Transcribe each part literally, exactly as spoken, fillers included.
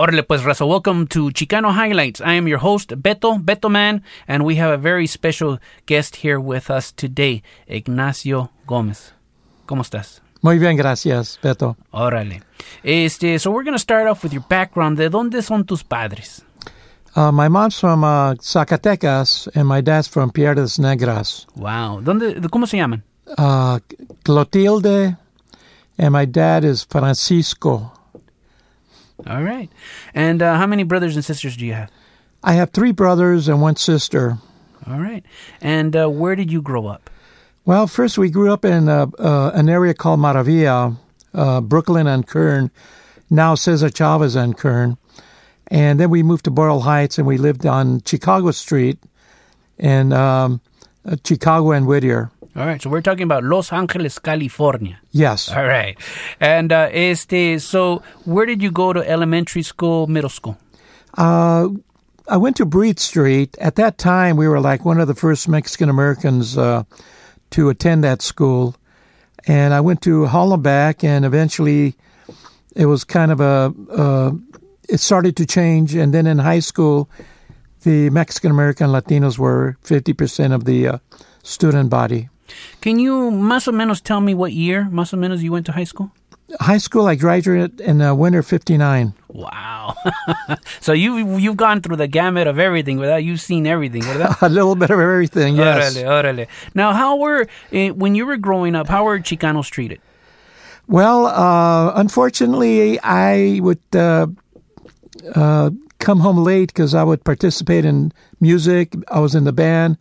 Orale pues, Raza. Welcome to Chicano Highlights. I am your host, Beto, Beto Man, and we have a very special guest here with us today, Ignacio Gomez. ¿Cómo estás? Muy bien, gracias, Beto. Órale. Este, so we're going to start off with your background. ¿De dónde son tus padres? Uh, my mom's from uh, Zacatecas, and my dad's from Piedras Negras. Wow. ¿Dónde, ¿Cómo se llaman? Uh, Clotilde, and my dad is Francisco. All right. And uh, how many brothers and sisters do you have? I have three brothers and one sister. All right. And uh, where did you grow up? Well, first we grew up in uh, uh, an area called Maravilla, uh, Brooklyn and Kern, now Cesar Chavez and Kern. And then we moved to Boyle Heights, and we lived on Chicago Street in um, uh, Chicago and Whittier. All right, so we're talking about Los Angeles, California. Yes. All right. And uh, este, so where did you go to elementary school, middle school? Uh, I went to Breed Street. At that time, we were like one of the first Mexican-Americans uh, to attend that school. And I went to Hollenbeck, and eventually it was kind of a, uh, it started to change. And then in high school, the Mexican-American Latinos were fifty percent of the uh, student body. Can you más o menos tell me what year, más o menos, you went to high school? High school, I graduated in uh, winter fifty-nine. Wow. So you, you've gone through the gamut of everything. Without You've seen everything. ¿Verdad? A little bit of everything, yes. Órale, órale. Now, how were, uh, when you were growing up, how were Chicanos treated? Well, uh, unfortunately, I would uh, uh, come home late because I would participate in music. I was in the band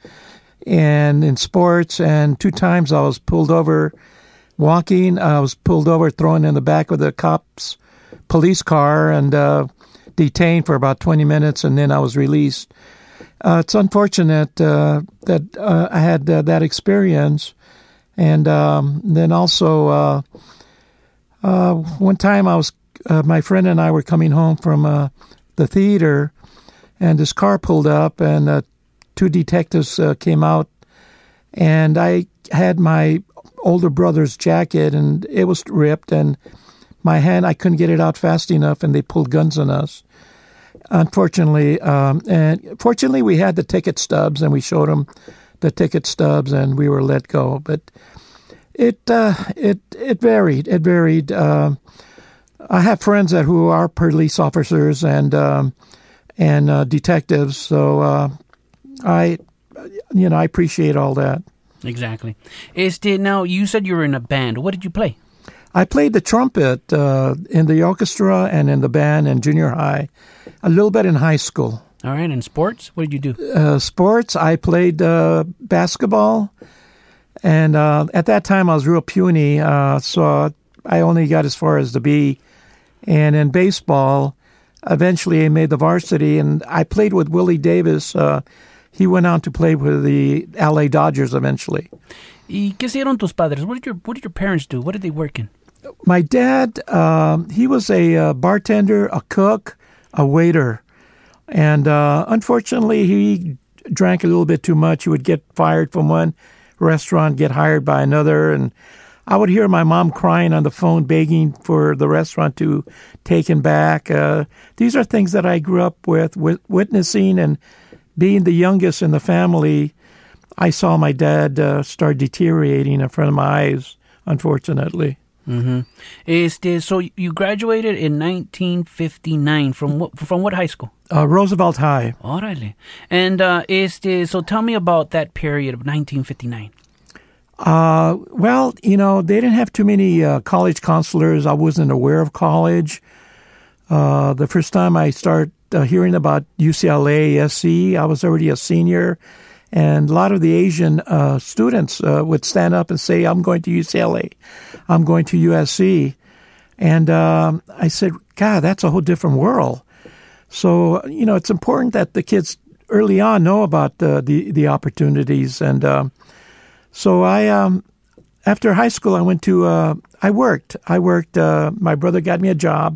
and in sports, and two times I was pulled over walking. I was pulled over, thrown in the back of the cops' police car, and uh, detained for about twenty minutes, and then I was released. Uh, it's unfortunate uh, that uh, I had uh, that experience. And um, then also, uh, uh, one time I was, uh, my friend and I were coming home from uh, the theater, and this car pulled up, and uh, two detectives uh, came out, and I had my older brother's jacket, and it was ripped, and my hand, I couldn't get it out fast enough, and they pulled guns on us. Unfortunately, um, and fortunately, we had the ticket stubs, and we showed them the ticket stubs, and we were let go. But it uh, it it varied. It varied. Uh, I have friends that who are police officers and um, and uh, detectives, so. Uh, I, you know, I appreciate all that. Exactly. Este, now, you said you were in a band. What did you play? I played the trumpet uh, in the orchestra and in the band in junior high, a little bit in high school. All right. And sports? What did you do? Uh, sports, I played uh, basketball. And uh, at that time, I was real puny, uh, so I only got as far as the B. And in baseball, eventually I made the varsity, and I played with Willie Davis. Uh, He went on to play with the L A Dodgers eventually. ¿Y qué hicieron tus padres? What did your What did your parents do? What did they work in? My dad, um, he was a uh, bartender, a cook, a waiter. And uh, unfortunately, he drank a little bit too much. He would get fired from one restaurant, get hired by another. And I would hear my mom crying on the phone, begging for the restaurant to take him back. Uh, these are things that I grew up with, with witnessing, and being the youngest in the family, I saw my dad uh, start deteriorating in front of my eyes, unfortunately. Mm-hmm. Este, so you graduated in nineteen fifty-nine from what, from what high school? Uh, Roosevelt High. Órale. And uh, este, so tell me about that period of nineteen fifty-nine. Uh, well, you know, they didn't have too many uh, college counselors. I wasn't aware of college. Uh, the first time I started uh, hearing about U C L A, S C, I was already a senior. And a lot of the Asian uh, students uh, would stand up and say, I'm going to U C L A. I'm going to U S C. And um, I said, God, that's a whole different world. So, you know, it's important that the kids early on know about the, the, the opportunities. And um, so I, um, after high school, I went to, uh, I worked. I worked, uh, my brother got me a job.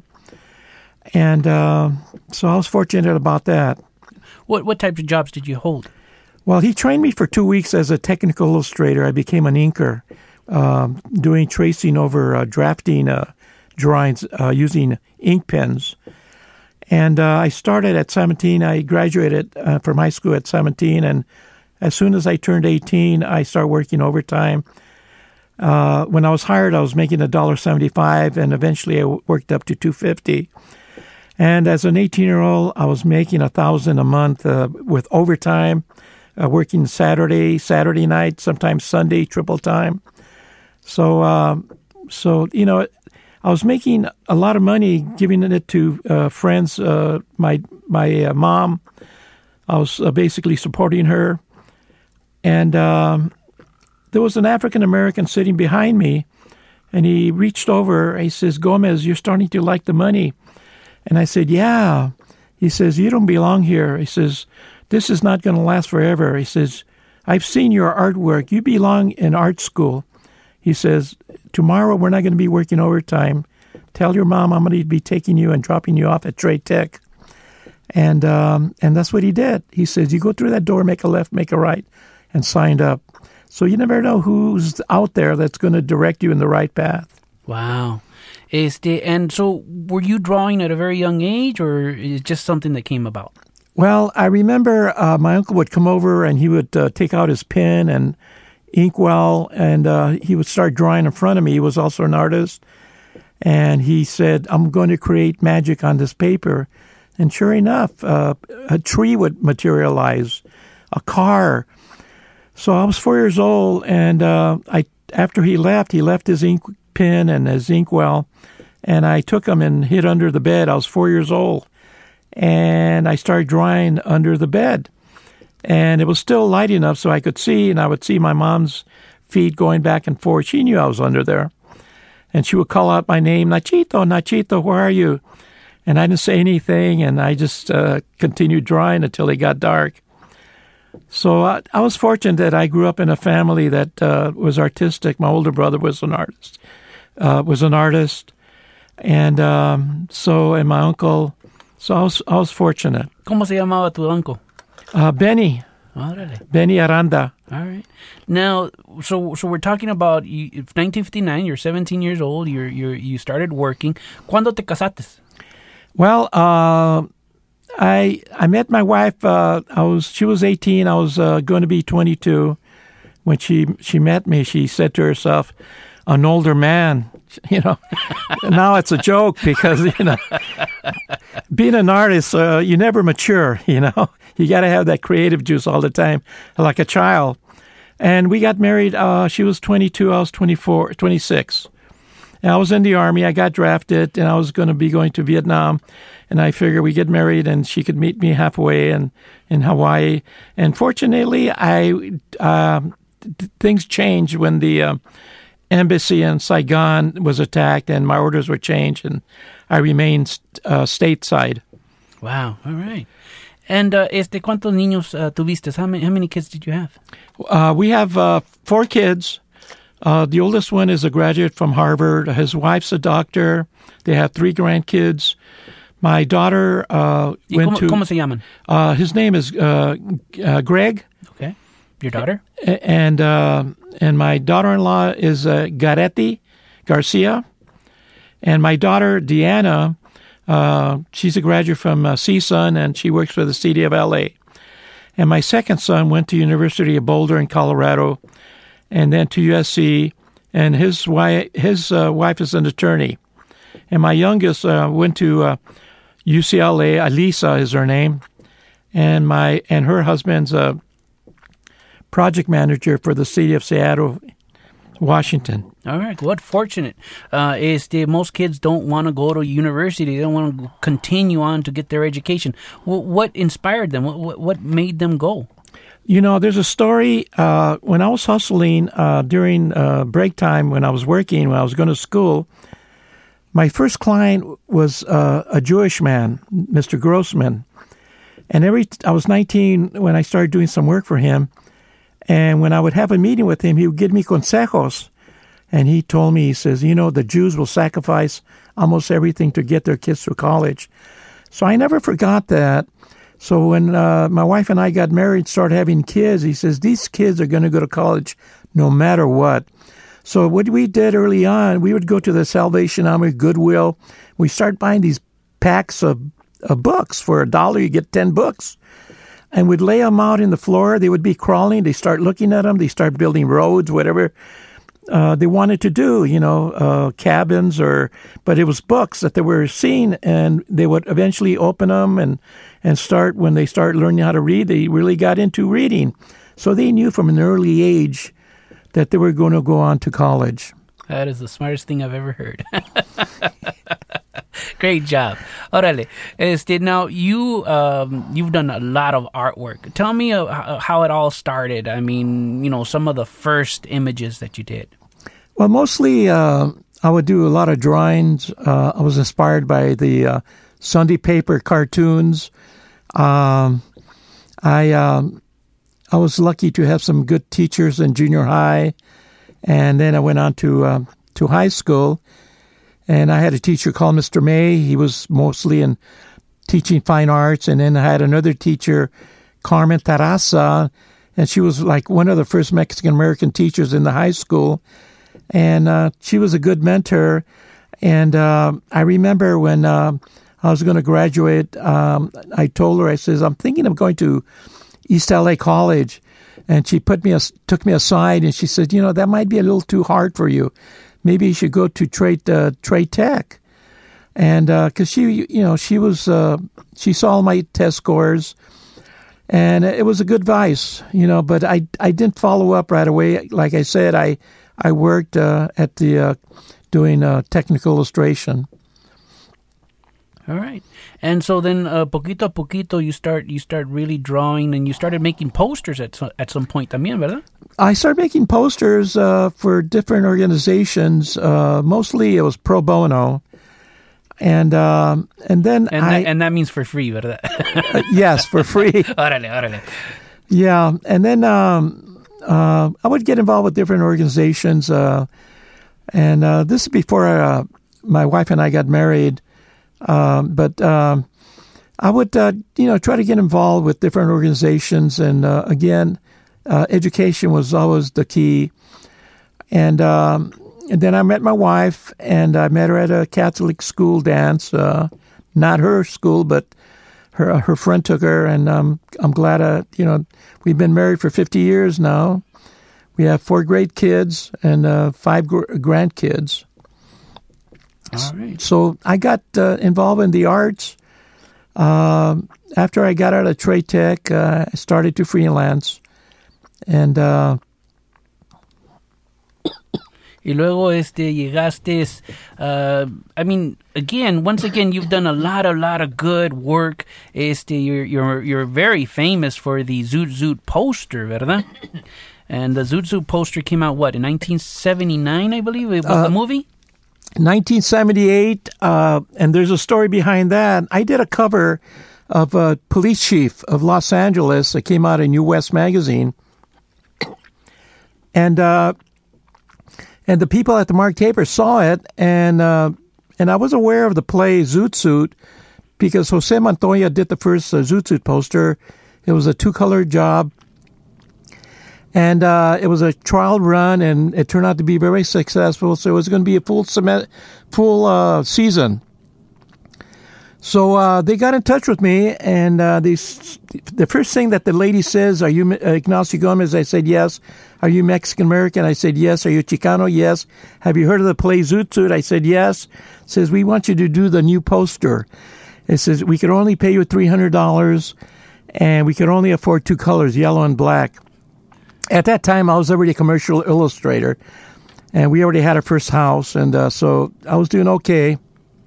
And uh, so I was fortunate about that. What what types of jobs did you hold? Well, he trained me for two weeks as a technical illustrator. I became an inker, um, doing tracing over uh, drafting uh, drawings uh, using ink pens. And uh, I started at seventeen. I graduated uh, from high school at seventeen. And as soon as I turned eighteen, I started working overtime. Uh, when I was hired, I was making one dollar seventy-five, and eventually I worked up to two dollars and fifty cents. And as an eighteen-year-old, I was making one thousand dollars a month uh, with overtime, uh, working Saturday, Saturday night, sometimes Sunday, triple time. So, uh, so you know, I was making a lot of money, giving it to uh, friends. Uh, my my uh, mom, I was uh, basically supporting her. And um, there was an African-American sitting behind me, and he reached over. He says, "Gomez, you're starting to like the money." And I said, "Yeah." He says, "You don't belong here." He says, "This is not going to last forever." He says, "I've seen your artwork. You belong in art school." He says, "Tomorrow we're not going to be working overtime. Tell your mom I'm going to be taking you and dropping you off at Trade Tech." And um, and that's what he did. He says, "You go through that door, make a left, make a right," and signed up. So you never know who's out there that's going to direct you in the right path. Wow. Este, and so were you drawing at a very young age, or is it just something that came about? Well, I remember uh, my uncle would come over and he would uh, take out his pen and inkwell, and uh, he would start drawing in front of me. He was also an artist. And he said, "I'm going to create magic on this paper." And sure enough, uh, a tree would materialize, a car. So I was four years old, and uh, I after he left, he left his ink pen and his inkwell, and I took them and hid under the bed. I was four years old, and I started drawing under the bed. And it was still light enough so I could see, and I would see my mom's feet going back and forth. She knew I was under there. And she would call out my name, "Nachito, Nachito, where are you?" And I didn't say anything, and I just uh, continued drawing until it got dark. So I, I was fortunate that I grew up in a family that uh, was artistic. My older brother was an artist, uh, was an artist, and um, so and my uncle. So I was I was fortunate. ¿Cómo se llamaba tu uncle? Uh, Benny. Órale. Benny Aranda. All right. Now, so so we're talking about you, nineteen fifty-nine. You're seventeen years old. You're you you started working. ¿Cuándo te casaste? Well, uh, I I met my wife. Uh, I was she was eighteen. I was uh, going to be twenty-two when she she met me. She said to herself, "An older man." You know, now it's a joke because you know, being an artist, uh, you never mature. You know, you got to have that creative juice all the time, like a child. And we got married. Uh, she was twenty-two. I was twenty-four, twenty-six. And I was in the Army. I got drafted, and I was going to be going to Vietnam. And I figured we get married, and she could meet me halfway in, in Hawaii. And fortunately, I uh, th- things changed when the uh, embassy in Saigon was attacked, and my orders were changed, and I remained uh, stateside. Wow. All right. And uh, este, ¿cuántos niños uh, tuviste? How many, how many kids did you have? Uh, we have uh, four kids. Uh, the oldest one is a graduate from Harvard. His wife's a doctor. They have three grandkids. My daughter uh, went cómo, to... ¿Cómo se llaman? Uh, his name is uh, uh, Greg. Okay. Your daughter? And uh, and my daughter-in-law is uh, Garetti Garcia. And my daughter, Deanna, uh, she's a graduate from uh, C S U N, and she works for the city of L A. And my second son went to University of Boulder in Colorado, and then to U S C, and his wife, his uh, wife is an attorney. And my youngest uh, went to uh, U C L A. Alisa is her name, and my and her husband's a project manager for the city of Seattle, Washington. All right, what fortunate. Uh, este, most kids don't want to go to university. They don't want to continue on to get their education. Well, what inspired them? What, what what made them go? You know, there's a story. Uh, when I was hustling uh, during uh, break time, when I was working, when I was going to school, my first client was uh, a Jewish man, Mister Grossman. And every I was nineteen when I started doing some work for him. And when I would have a meeting with him, he would give me consejos. And he told me, he says, you know, the Jews will sacrifice almost everything to get their kids through college. So I never forgot that. So when uh, my wife and I got married, started having kids, he says, these kids are going to go to college no matter what. So what we did early on, we would go to the Salvation Army, Goodwill. We start buying these packs of of books. For a dollar, you get ten books. And we'd lay them out in the floor. They would be crawling. They start looking at them. They start building roads, whatever uh, they wanted to do, you know, uh, cabins or, but it was books that they were seeing, and they would eventually open them and, and start, when they start learning how to read, they really got into reading. So they knew from an early age that they were going to go on to college. That is the smartest thing I've ever heard. Great job. Órale. Este, now, you, um, you've done a lot of artwork. Tell me uh, how it all started. I mean, you know, some of the first images that you did. Well, mostly uh, I would do a lot of drawings. Uh, I was inspired by the uh, Sunday paper cartoons. Um, I um, I was lucky to have some good teachers in junior high, and then I went on to uh, to high school. And I had a teacher called Mister May. He was mostly in teaching fine arts. And then I had another teacher, Carmen Tarasa, and she was like one of the first Mexican-American teachers in the high school. And uh, she was a good mentor. And uh, I remember when uh, I was going to graduate, um, I told her, I says, I'm thinking of going to East L A College. And she put me, took me aside, and she said, you know, that might be a little too hard for you. Maybe you should go to trade uh, trade tech, and because uh, she, you know, she was uh, she saw all my test scores, and it was a good advice, you know. But I I didn't follow up right away. Like I said, I I worked uh, at the uh, doing uh, technical illustration. All right, and so then uh, poquito a poquito you start you start really drawing, and you started making posters at some, at some point también, ¿verdad? I started making posters uh, for different organizations. Uh, mostly it was pro bono, and um, and then and I that, and that means for free, ¿verdad? uh, yes, for free. Órale, órale. Yeah, and then um, uh, I would get involved with different organizations, uh, and uh, this is before uh, my wife and I got married. Um, but um, I would, uh, you know, try to get involved with different organizations. And uh, again, uh, education was always the key. And, um, and then I met my wife, and I met her at a Catholic school dance. Uh, not her school, but her her friend took her. And um, I'm glad, uh, you know, we've been married for fifty years now. We have four great kids and uh, five gr- grandkids. All right. So I got uh, involved in the arts. Uh, after I got out of trade tech, uh, I started to freelance. And uh, y luego este llegaste, uh, I mean, again, once again, you've done a lot, a lot of good work. Este, you're you're you're very famous for the Zoot Zoot poster, ¿verdad? And the Zoot Zoot poster came out, what, in nineteen seventy-nine, I believe? It was uh, the movie? nineteen seventy-eight, uh, and there's a story behind that. I did a cover of a police chief of Los Angeles that came out in New West magazine, and uh, and the people at the Mark Taper saw it, and uh, and I was aware of the play Zoot Suit because Jose Montoya did the first uh, Zoot Suit poster. It was a two-color job. And uh, it was a trial run, and it turned out to be very successful. So it was going to be a full sem- full uh, season. So uh, they got in touch with me, and uh, they, the first thing that the lady says, "Are you Ignacio Gomez?" I said, "Yes." "Are you Mexican American?" I said, "Yes." "Are you Chicano?" "Yes." "Have you heard of the play Zoot Suit?" I said, "Yes." Says, "We want you to do the new poster." It says, "We could only pay you three hundred dollars, and we could only afford two colors, yellow and black." At that time, I was already a commercial illustrator, and we already had our first house, and uh, so I was doing okay.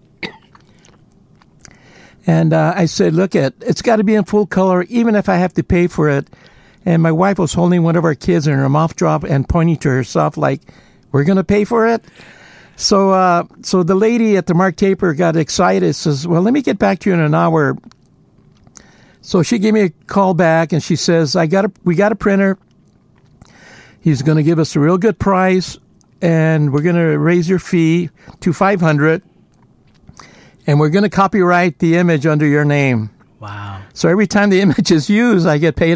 And uh, I said, look, it, it's got to be in full color, even if I have to pay for it. And my wife was holding one of our kids in her mouth drop and pointing to herself like, we're going to pay for it? So uh, so the lady at the Mark Taper got excited, says, well, let me get back to you in an hour. So she gave me a call back, and she says, I got a, we got a printer. He's going to give us a real good price, and we're going to raise your fee to five hundred dollars, and we're going to copyright the image under your name. Wow. So every time the image is used, I get paid again.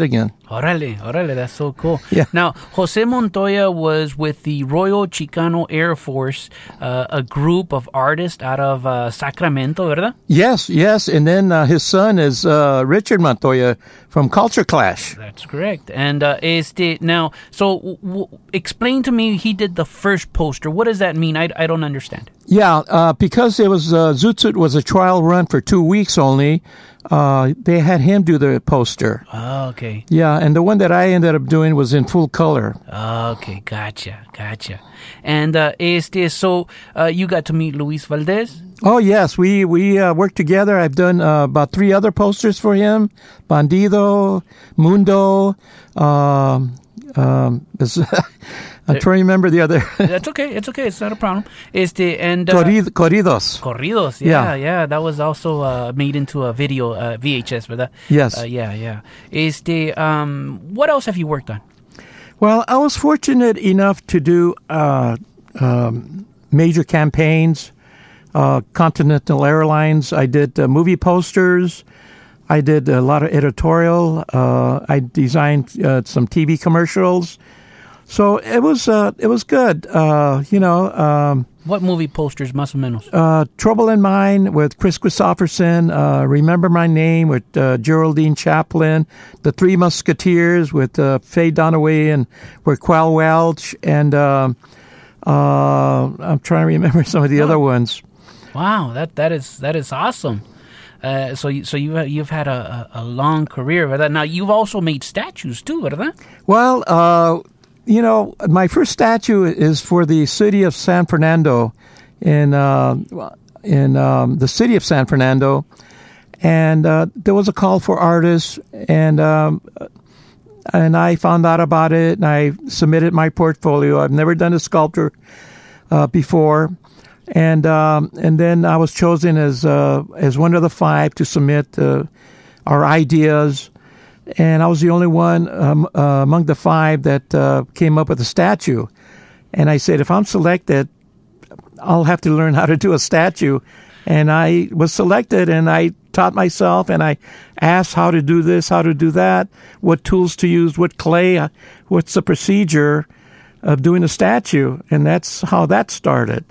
Orale, orale, that's so cool. Yeah. Now, Jose Montoya was with the Royal Chicano Air Force, uh, a group of artists out of uh, Sacramento, ¿verdad? Yes, yes. And then uh, his son is uh, Richard Montoya from Culture Clash. That's correct. And uh, este, now, so w- w- explain to me, he did the first poster. What does that mean? I, I don't understand. Yeah, uh, because it was uh, Zoot Suit was a trial run for two weeks only. Uh, they had him do the poster. Oh, okay. Yeah, and the one that I ended up doing was in full color. Okay, gotcha, gotcha. And uh, este, so uh, you got to meet Luis Valdez? Oh, yes, we, we uh, worked together. I've done uh, about three other posters for him. Bandido, Mundo, um, um, I'm trying to remember the other. That's okay. It's okay. It's not a problem. Este and uh, Corrid- corridos. Corridos. Yeah, Yeah. yeah. That was also uh, made into a video, uh, V H S, ¿verdad? Yes. Uh, yeah, yeah. Este, um, what else have you worked on? Well, I was fortunate enough to do uh, um, major campaigns, uh, Continental Airlines. I did uh, movie posters. I did a lot of editorial. Uh, I designed uh, some T V commercials. So it was uh, it was good. Uh, you know, um, What movie posters, más o menos? uh, Trouble in Mind with Chris Christopherson. Uh, Remember My Name with uh, Geraldine Chaplin. The Three Musketeers with uh, Faye Dunaway and Raquel Welch. And uh, uh, I'm trying to remember some of the Oh. other ones. Wow, that that is that is awesome. Uh, so you, so you you've had a, a, a long career, ¿verdad? Now you've also made statues too, ¿verdad? Well, uh, you know, my first statue is for the city of San Fernando, in uh, in um, the city of San Fernando, and uh, there was a call for artists, and um, and I found out about it, and I submitted my portfolio. I've never done a sculpture uh, before, and um, and then I was chosen as uh, as one of the five to submit uh, our ideas. And I was the only one um, uh, among the five that uh, came up with a statue. And I said, if I'm selected, I'll have to learn how to do a statue. And I was selected, and I taught myself, and I asked how to do this, how to do that, what tools to use, what clay, uh, what's the procedure of doing a statue. And that's how that started.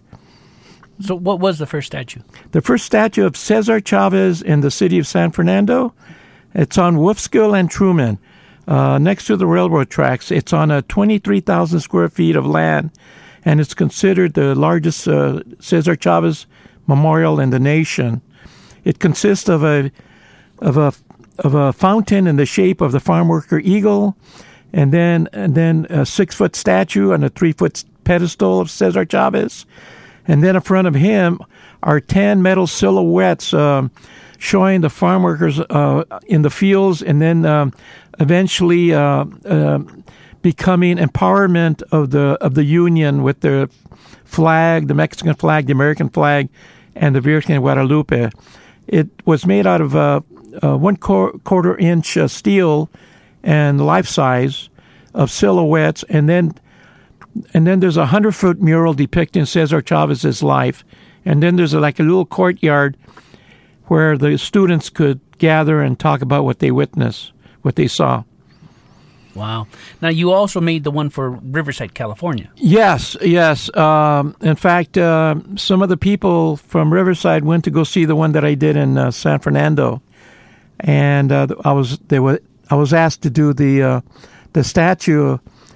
So what was the first statue? The first statue of Cesar Chavez in the city of San Fernando. It's on Wolfskill and Truman, uh, next to the railroad tracks. It's on a twenty-three thousand square feet of land, and it's considered the largest uh, Cesar Chavez memorial in the nation. It consists of a of a of a fountain in the shape of the farm worker eagle, and then and then a six foot statue on a three foot pedestal of Cesar Chavez, and then in front of him are ten metal silhouettes. Um, showing the farm workers uh, in the fields, and then um, eventually uh, uh, becoming empowerment of the of the Union with the flag, the Mexican flag, the American flag, and the Virgen of Guadalupe. It was made out of uh, uh, one qu- quarter inch uh, steel and life size of silhouettes, and then and then there's a hundred foot mural depicting Cesar Chavez's life, and then there's a, like a little courtyard where the students could gather and talk about what they witnessed, what they saw. Wow. Now, you also made the one for Riverside, California. Yes, yes. Um, in fact, uh, some of the people from Riverside went to go see the one that I did in uh, San Fernando, and uh, I was they were I was asked to do the uh, the statue,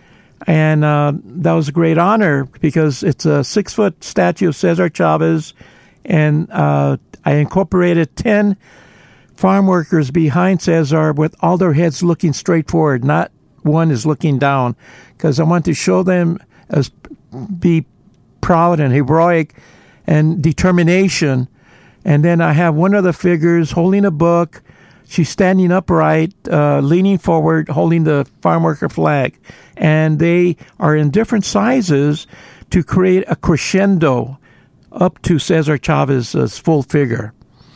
and uh, that was a great honor because it's a six foot statue of Cesar Chavez, and uh, I incorporated ten farm workers behind Cesar with all their heads looking straight forward, not one is looking down, because I want to show them as be proud and heroic and determination. And then I have one of the figures holding a book. She's standing upright, uh, leaning forward, holding the farm worker flag. And they are in different sizes to create a crescendo up to Cesar Chavez's full figure.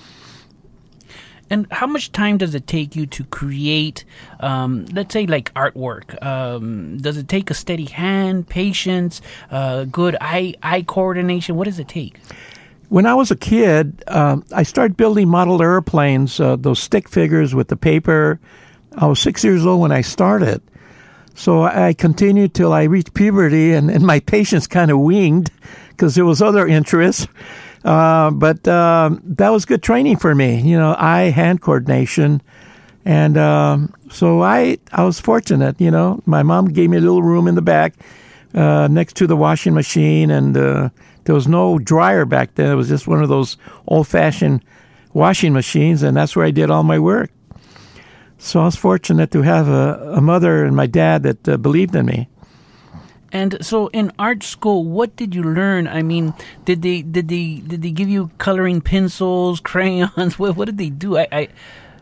And how much time does it take you to create, um, let's say, like artwork? Um, does it take a steady hand, patience, uh, good eye eye coordination? What does it take? When I was a kid, um, I started building model airplanes, uh, those stick figures with the paper, I was six years old when I started. So I continued till I reached puberty, and, and my patience kind of winged because there was other interests. Uh, but uh, that was good training for me, you know, eye-hand coordination. And um, so I I was fortunate, you know. My mom gave me a little room in the back uh, next to the washing machine, and uh, there was no dryer back then. It was just one of those old-fashioned washing machines, and that's where I did all my work. So I was fortunate to have a, a mother and my dad that uh, believed in me. And so, in art school, what did you learn? I mean, did they did they did they give you coloring pencils, crayons? What what did they do? I. I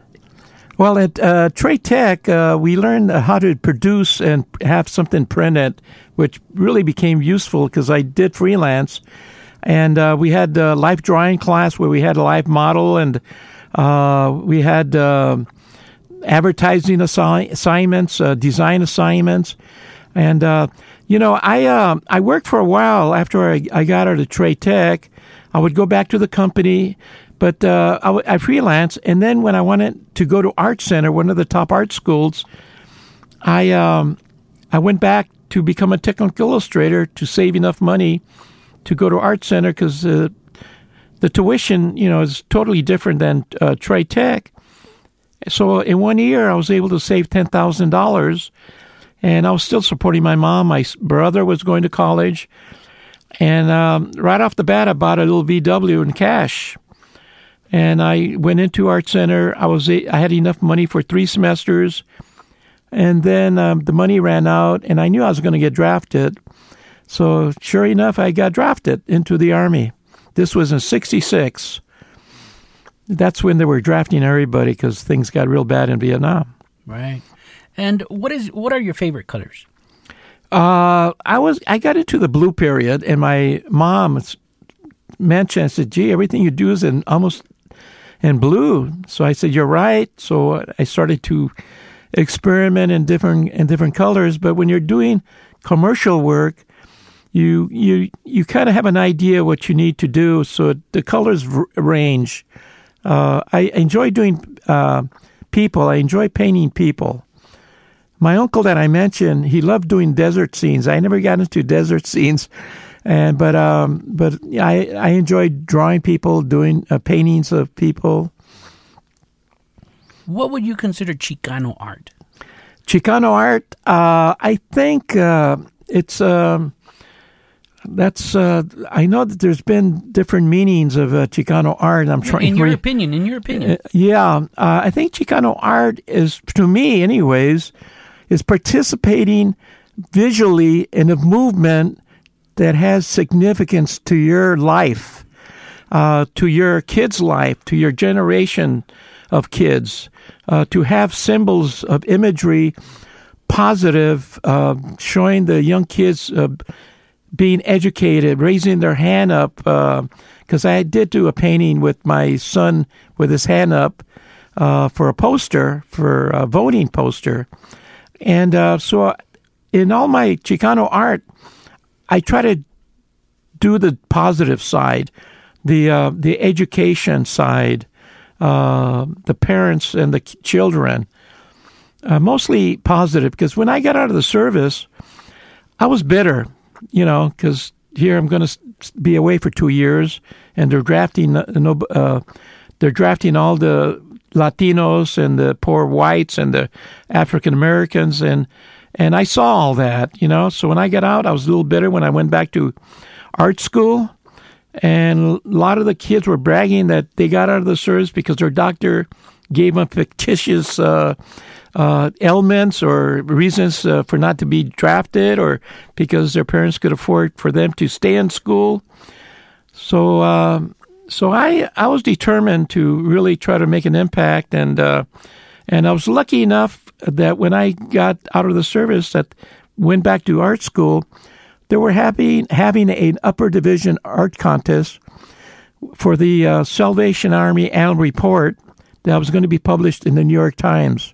Well, at uh, Trade Tech, uh, we learned how to produce and have something printed, which really became useful because I did freelance. And uh, we had a life drawing class where we had a live model, and uh, we had uh, advertising assi- assignments, uh, design assignments. And, uh, you know, I uh, I worked for a while after I, I got out of Trade Tech. I would go back to the company. But uh, I, I freelanced, and then when I wanted to go to Art Center, one of the top art schools, I um, I went back to become a technical illustrator to save enough money to go to Art Center because uh, the tuition, you know, is totally different than uh, Trade Tech. So in one year, I was able to save ten thousand dollars, and I was still supporting my mom. My brother was going to college, and um, right off the bat, I bought a little V W in cash. And I went into Art Center. I was I had enough money for three semesters, and then um, the money ran out, and I knew I was going to get drafted. So sure enough, I got drafted into the Army. This was in sixty-six. That's when they were drafting everybody because things got real bad in Vietnam. Right. And what is what are your favorite colors? Uh, I was I got into the blue period, and my mom mentioned, I said, "Gee, everything you do is in almost." in blue. So I said, "You're right." So I started to experiment in different in different colors. But when you're doing commercial work, you you you kind of have an idea what you need to do. So the colors r- range. Uh, I enjoy doing uh, people. I enjoy painting people. My uncle that I mentioned, he loved doing desert scenes. I never got into desert scenes. And but um but I I enjoyed drawing people, doing uh, paintings of people. What would you consider Chicano art? Chicano art, uh, I think uh, it's um, that's. Uh, I know that there's been different meanings of uh, Chicano art. I'm trying. In your re- opinion, in your opinion, uh, yeah, uh, I think Chicano art is, to me, anyways, is participating visually in a movement that has significance to your life, uh, to your kid's life, to your generation of kids, uh, to have symbols of imagery, positive, uh, showing the young kids uh, being educated, raising their hand up. Because uh, I did do a painting with my son with his hand up uh, for a poster, for a voting poster. And uh, so in all my Chicano art, I try to do the positive side, the uh, the education side, uh, the parents and the children, uh, mostly positive. Because when I got out of the service, I was bitter, you know, because here I'm going to be away for two years, and they're drafting, uh, they're drafting all the Latinos and the poor whites and the African Americans, and and I saw all that, you know. So when I got out, I was a little bitter when I went back to art school, and a lot of the kids were bragging that they got out of the service because their doctor gave them fictitious uh, uh, ailments or reasons uh, for not to be drafted, or because their parents could afford for them to stay in school. So, uh, so I I was determined to really try to make an impact, and uh, and I was lucky enough that when I got out of the service, that went back to art school, they were having having an upper division art contest for the uh, Salvation Army annual report that was going to be published in the New York Times.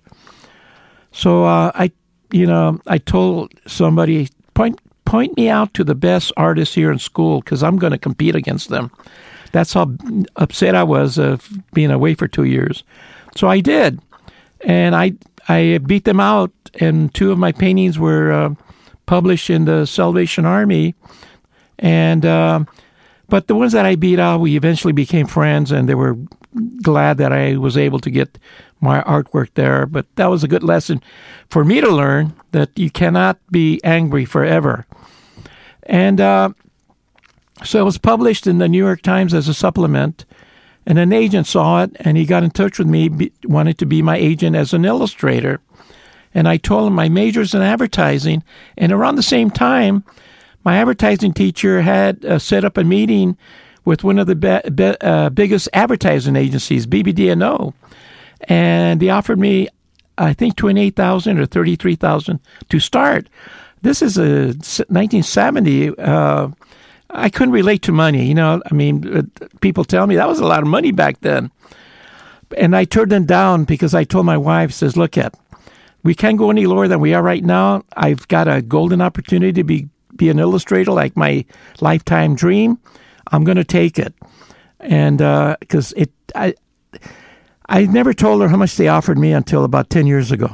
So uh, I, you know, I told somebody, point point me out to the best artists here in school because I'm going to compete against them. That's how upset I was of being away for two years. So I did. and I I beat them out, and two of my paintings were uh, published in the Salvation Army, and uh, but the ones that I beat out, we eventually became friends, and they were glad that I was able to get my artwork there. But that was a good lesson for me to learn, that you cannot be angry forever. And uh, so it was published in the New York Times as a supplement, and an agent saw it, and he got in touch with me, be, wanted to be my agent as an illustrator. And I told him my major's in advertising, and around the same time, my advertising teacher had uh, set up a meeting with one of the be- be- uh, biggest advertising agencies, B B D and O, and they offered me, I think, twenty-eight thousand dollars or thirty-three thousand dollars to start. This is a nineteen seventy. Uh, I couldn't relate to money. You know, I mean, people tell me that was a lot of money back then. And I turned them down because I told my wife, says, look, at, we can't go any lower than we are right now. I've got a golden opportunity to be, be an illustrator, like my lifetime dream. I'm going to take it. And because uh, it, I, I never told her how much they offered me until about ten years ago.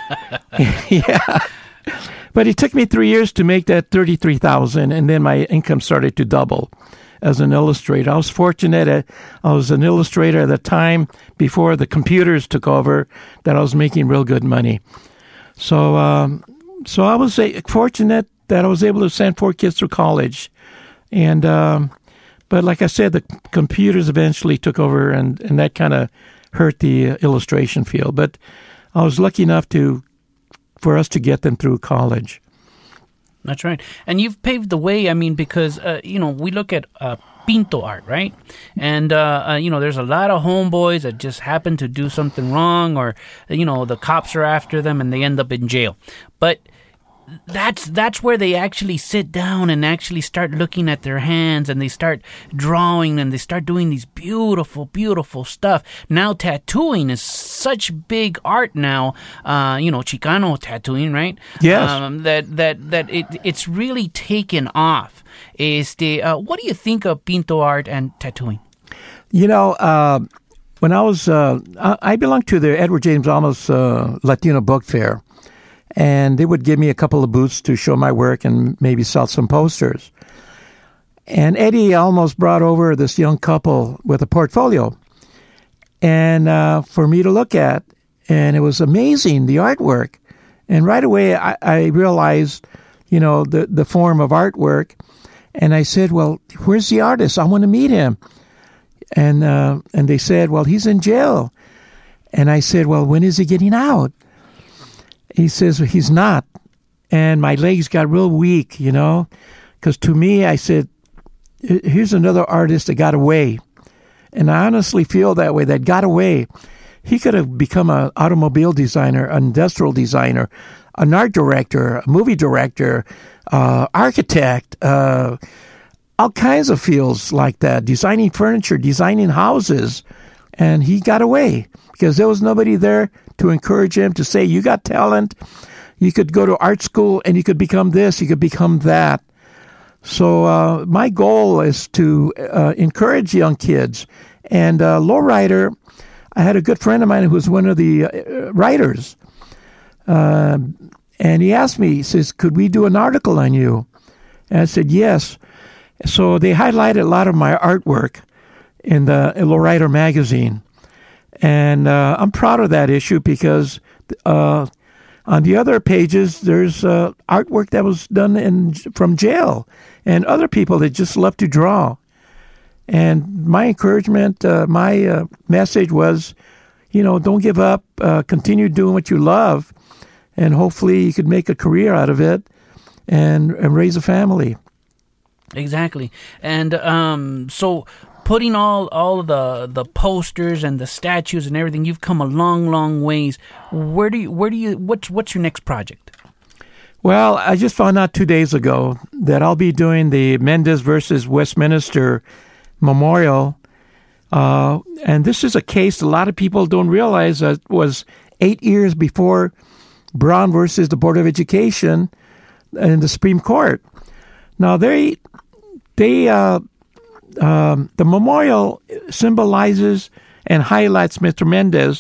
Yeah. But it took me three years to make that thirty-three thousand dollars, and then my income started to double as an illustrator. I was fortunate. At, I was an illustrator at the time before the computers took over that I was making real good money. So, um, so I was uh, fortunate that I was able to send four kids through college. And um, but like I said, the computers eventually took over, and, and that kind of hurt the uh, illustration field. But I was lucky enough to for us to get them through college. That's right. And you've paved the way, I mean, because, uh, you know, we look at uh, Pinto art, right? And, uh, uh, you know, there's a lot of homeboys that just happen to do something wrong, or, you know, the cops are after them and they end up in jail. But that's that's where they actually sit down and actually start looking at their hands, and they start drawing, and they start doing these beautiful, beautiful stuff. Now tattooing is such big art now, uh, you know, Chicano tattooing, right? Yes. Um, that that that it it's really taken off. Este, uh, what do you think of Pinto art and tattooing? You know, uh, when I was, uh, I, I belonged to the Edward James Olmos uh, Latino Book Fair. And they would give me a couple of booths to show my work and maybe sell some posters. And Eddie almost brought over this young couple with a portfolio and uh, for me to look at. And it was amazing, the artwork. And right away, I, I realized, you know, the, the form of artwork. And I said, well, where's the artist? I want to meet him. And uh, and they said, well, he's in jail. And I said, well, when is he getting out? He says, well, he's not. And my legs got real weak, you know, because to me, I said, here's another artist that got away. And I honestly feel that way, that got away. He could have become an automobile designer, an industrial designer, an art director, a movie director, uh, architect, uh, all kinds of fields like that, designing furniture, designing houses. And he got away because there was nobody there to encourage him, to say, you got talent, you could go to art school and you could become this, you could become that. So uh, my goal is to uh, encourage young kids. And uh, Lowrider, I had a good friend of mine who was one of the uh, writers. Uh, and he asked me, he says, could we do an article on you? And I said, yes. So they highlighted a lot of my artwork in the Lowrider magazine. And uh, I'm proud of that issue because uh, on the other pages, there's uh, artwork that was done in from jail and other people that just love to draw. And my encouragement, uh, my uh, message was, you know, don't give up. Uh, continue doing what you love, and hopefully you could make a career out of it and, and raise a family. Exactly. And um, so... putting all all of the the posters and the statues and everything, you've come a long, long ways. Where do you where do you what's what's your next project? Well, I just found out two days ago that I'll be doing the Mendez versus Westminster Memorial, uh, and this is a case a lot of people don't realize that was eight years before Brown versus the Board of Education in the Supreme Court. Now they they. Uh, Um, the memorial symbolizes and highlights Mister Mendez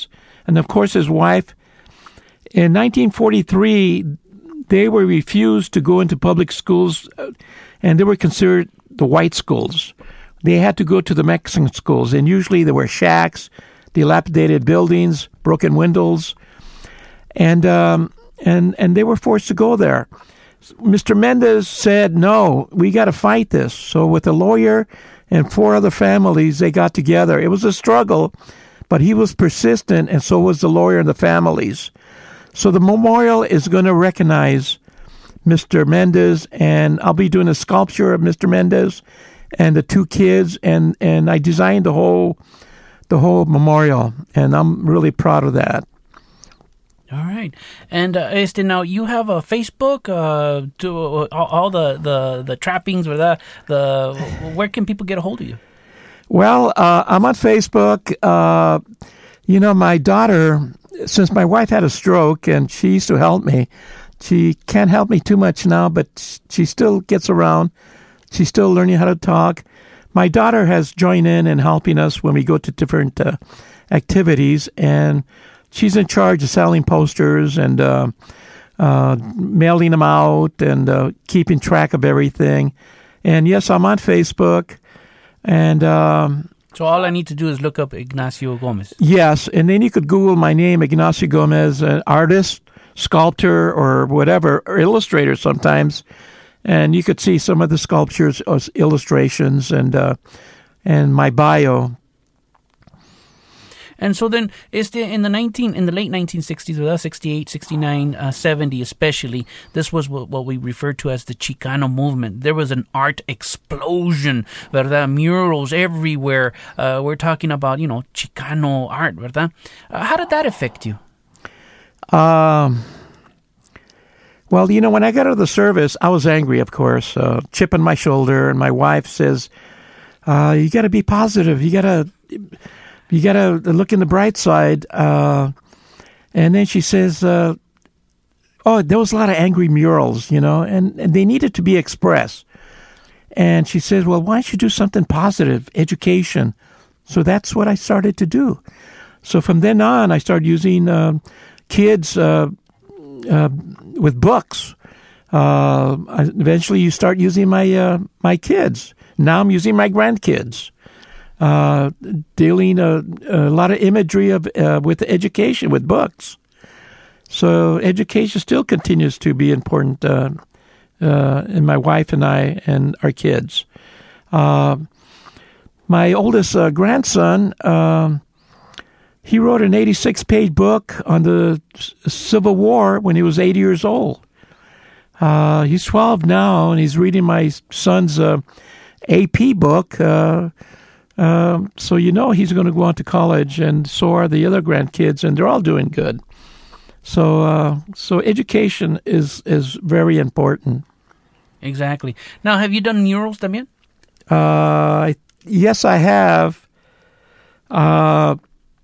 and of course his wife. In nineteen forty-three, they were refused to go into public schools, and they were considered the white schools. They had to go to the Mexican schools, and usually there were shacks, dilapidated buildings, broken windows, and um, and and they were forced to go there. Mister Mendez said, no, we got to fight this. So with a lawyer and four other families, they got together. It was a struggle, but he was persistent, and so was the lawyer and the families. So the memorial is going to recognize Mister Mendez, and I'll be doing a sculpture of Mister Mendez and the two kids, and, and I designed the whole the whole memorial, and I'm really proud of that. All right. And uh, este, now you have a Facebook, uh, to uh, all, all the, the, the trappings or the, the, where can people get a hold of you? Well, uh, I'm on Facebook. Uh, you know, my daughter, since my wife had a stroke and she used to help me, she can't help me too much now, but she still gets around. She's still learning how to talk. My daughter has joined in and helping us when we go to different uh, activities, and she's in charge of selling posters and uh, uh, mailing them out and uh, keeping track of everything. And yes, I'm on Facebook. And um, so all I need to do is look up Ignacio Gomez. Yes, and then you could Google my name, Ignacio Gomez, an artist, sculptor, or whatever, or illustrator sometimes. And you could see some of the sculptures, or illustrations, and uh, and my bio. And so then, este, in the nineteen in the late nineteen sixties, well, sixty-eight, sixty-nine, uh, seventy especially, this was what, what we refer to as the Chicano movement. There was an art explosion, verdad? Murals everywhere. Uh, we're talking about, you know, Chicano art, verdad? Uh, how did that affect you? Um. Well, you know, when I got out of the service, I was angry, of course, uh, chip on my shoulder, and my wife says, uh, "You got to be positive. You got to." You got to look in the bright side. Uh, and then she says, uh, oh, there was a lot of angry murals, you know, and, and they needed to be expressed. And she says, well, why don't you do something positive, education? So that's what I started to do. So from then on, I started using uh, kids uh, uh, with books. Uh, eventually, you start using my uh, my kids. Now I'm using my grandkids. Uh, dealing a, a lot of imagery of uh, with education, with books. So education still continues to be important uh, uh, in my wife and I and our kids. Uh, my oldest uh, grandson, uh, he wrote an eighty-six page book on the Civil War when he was eighty years old. Uh, he's twelve now, and he's reading my son's uh, A P book. Uh, Um, so you know he's going to go on to college, and so are the other grandkids, and they're all doing good. So, uh, so education is is very important. Exactly. Now, have you done murals también? Uh, yes, I have. Uh,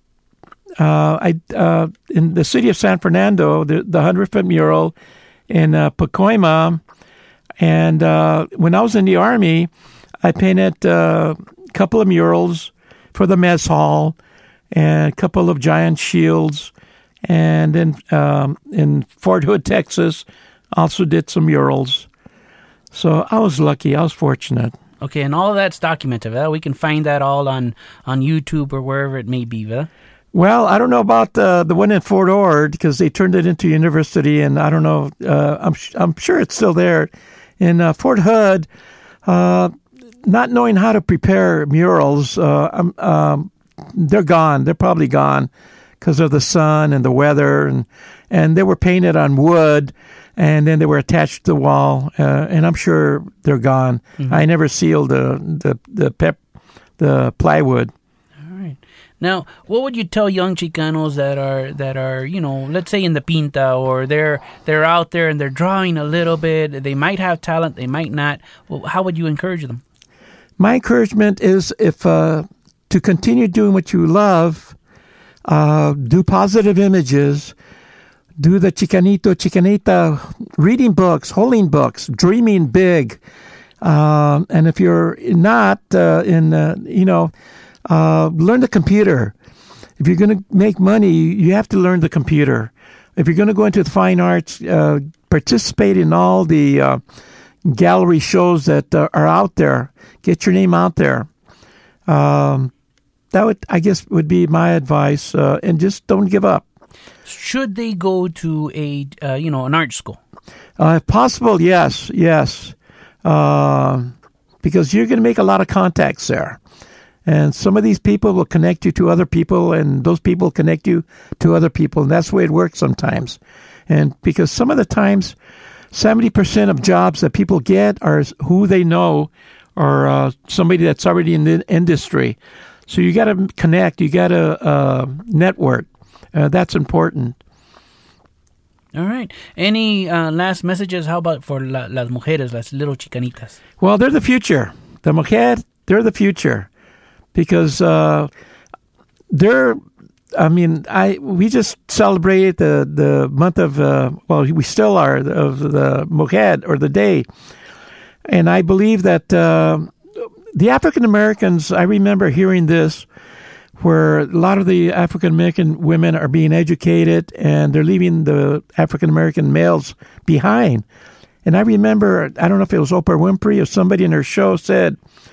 uh, I uh, in the city of San Fernando, the the hundred foot mural in uh, Pacoima, and uh, when I was in the Army, I painted Uh, couple of murals for the mess hall and a couple of giant shields. And then um, in Fort Hood, Texas, also did some murals. So I was lucky. I was fortunate. Okay, and all of that's documented, right? We can find that all on, on YouTube or wherever it may be, right? Well, I don't know about the the one in Fort Ord because they turned it into a university, and I don't know. Uh, I'm I'm sure it's still there. In uh, Fort Hood, uh, not knowing how to prepare murals, uh, um, um, they're gone. They're probably gone because of the sun and the weather, and and they were painted on wood, and then they were attached to the wall, uh, and I'm sure they're gone. Mm-hmm. I never sealed the the the pep the plywood. All right. Now, what would you tell young Chicanos that are that are you know, let's say in the Pinta, or they're they're out there and they're drawing a little bit? They might have talent, they might not. Well, how would you encourage them? My encouragement is if uh, to continue doing what you love, uh, do positive images, do the Chicanito, Chicanita, reading books, holding books, dreaming big. Uh, and if you're not uh, in, uh, you know, uh, learn the computer. if you're going to make money, you have to learn the computer. If you're going to go into the fine arts, uh, participate in all the uh, gallery shows that uh, are out there. Get your name out there. Um, that would, I guess, would be my advice. Uh, and just don't give up. Should they go to a, uh, you know, an art school? Uh, if possible, yes, yes. Uh, because you're going to make a lot of contacts there. And some of these people will connect you to other people, and those people connect you to other people. And that's the way it works sometimes. And because some of the times, seventy percent of jobs that people get are who they know or uh, somebody that's already in the industry. So you got to connect. You got to uh, network. Uh, that's important. All right. Any uh, last messages? How about for la, las mujeres, las little chicanitas? Well, they're the future. The mujer, they're the future. Because uh, they're, I mean, I we just celebrated the, the month of, uh, well, we still are, of the mujer, or the day. And I believe that uh, the African Americans, I remember hearing this, where a lot of the African American women are being educated and they're leaving the African American males behind. And I remember, I don't know if it was Oprah Winfrey or somebody in her show said,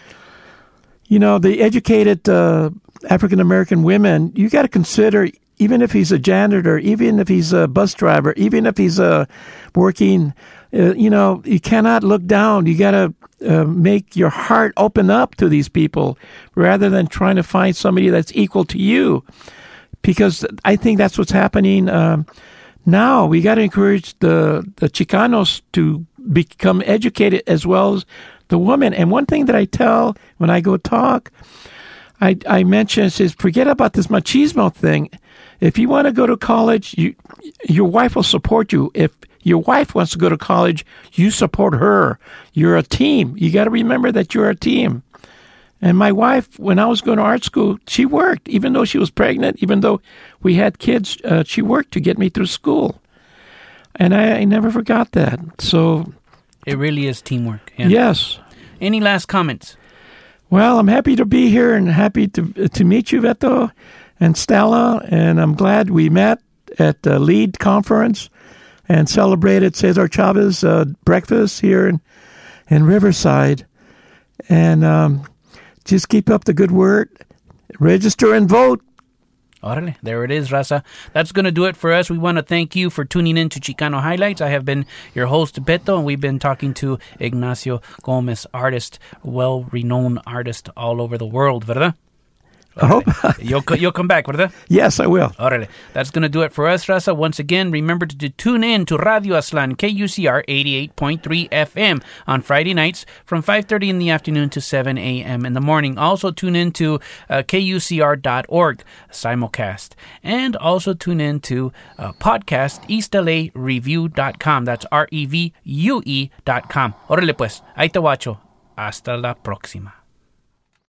you know, the educated uh, African American women, you got to consider, even if he's a janitor, even if he's a bus driver, even if he's uh, working, uh, you know, you cannot look down. You got to uh, make your heart open up to these people rather than trying to find somebody that's equal to you. Because I think that's what's happening um, now. We got to encourage the, the Chicanos to become educated as well as the woman. And one thing that I tell when I go talk, I, I mention, says, forget about this machismo thing. If you want to go to college, you, your wife will support you. If your wife wants to go to college, you support her. You're a team. You got to remember that you're a team. And my wife, when I was going to art school, she worked. Even though she was pregnant, even though we had kids, uh, she worked to get me through school. And I, I never forgot that. So it really is teamwork. Yeah. Yes. Any last comments? Well, I'm happy to be here and happy to to meet you, Beto and Stella. And I'm glad we met at the LEAD conference and celebrated Cesar Chavez uh, breakfast here in, in Riverside. And um, just keep up the good work. Register and vote. Órale, there it is, Raza. That's going to do it for us. We want to thank you for tuning in to Chicano Highlights. I have been your host, Beto, and we've been talking to Ignacio Gomez, artist, well-renowned artist all over the world, ¿verdad? I hope. you'll, you'll come back, ¿verdad? Yes, I will. Órale. That's going to do it for us, Raza. Once again, remember to, to tune in to Radio Aztlán, K U C R eighty-eight point three F M on Friday nights from five thirty in the afternoon to seven a.m. in the morning. Also tune in to uh, K U C R dot org simulcast. And also tune in to uh, podcast east L A review dot com. That's R E V U E dot com. Órale pues. Ahí te guacho. Hasta la próxima.